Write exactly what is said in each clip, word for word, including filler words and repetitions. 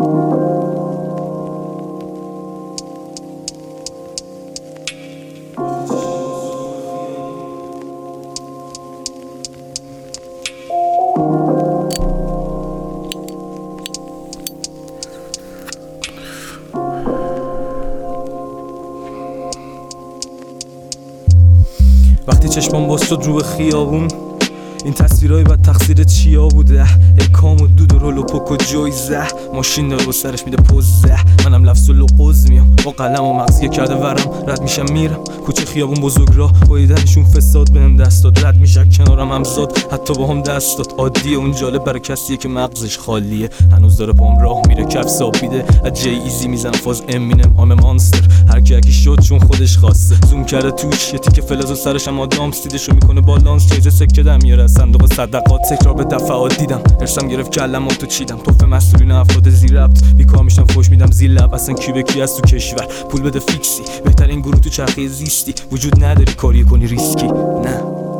وقتی چشمام باز شد رو به خیابون، این تصویرهای بعد تقصیر چیا بوده؟ ای کام و دود و رول و پک و جویزه، ماشین داره و سرش میده پوزه، منم لفظ و لقوز میام با قلم و مغزیه کرده ورم، رد میشم میرم کوچه خیابون بزرگ راه، با دیدنشون فساد بهم دست داد، رد میشه کنارم هم زاد، حتی با هم دست داد. عادیه اون جالب برای کسیه که مغزش خالیه، هنوز داره پام راه میره کف سابیده، از جی ایزی میزنم فاز امینم آم مانستر، هر کی اکی شد چون خودش خواسته، زوم کرده توش یه تیکه فلز و سرش هم آدام سیدشو میکنه بالانس، چیز سکه دم میاره صندوق صدقات، تکرار به دفعات دیدم ارسم گرفت کلم تو چیدم، توف مسئولین افراد زیر ربط بیکار میشم فوش میدم زیر لب، اصلا کی به کی از تو کشور پول بده فیکسی، بهترین گروه تو چرخه زیستی، وجود نداری کاری کنی ریسکی نه.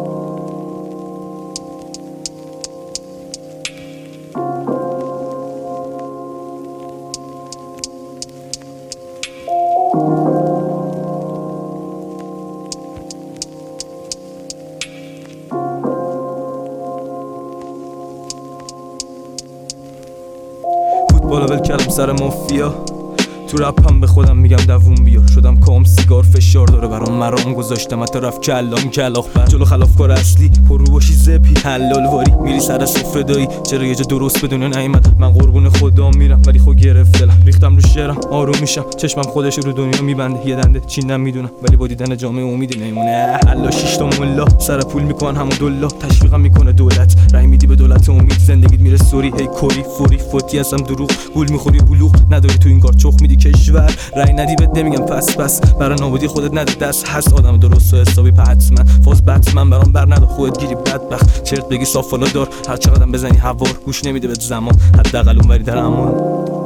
بالا ول کردم سر مافیا، تو رپم به خودم میگم دووم بیار، شدم کام سیگار فشار داره برام مرام گذاشتم، حتی رفت کلام کلاخ بر جلو خلافکار اصلی پرو باشی زپی حلال واری میری سر سفره دایی، چرا یه جا درست بدون نیومد، من قربون خدا میرم ولی خود گرفت دلم، ریختم رو شعرم آروم میشم، چشمم خودش رو دنیا میبنده، یه دنده چینم میدونم ولی با دیدن جامعه امید نمیمونه، حلا شش تا ملا سر پول میکنن همون دلا، تشویقم میکنه دولت، رای میدی به دولت امید، زندگیت میره سوری هی کوری فوری فوتی هستم دروغ، گول میخوری بلوغ نداری تو این کار، چخ میدی کشور، رای ندی بهت نمیگم پس پس، برای نابودی خودت نده دست، هست آدم درست و حسابی په حتما، فاز بتمن برام بر ندا خودت گیری بدبخت، چرت بگی صاف دار، هر چقدر بزنی هوار گوش نمیده بهت زمان، حداقل اونوری در امان.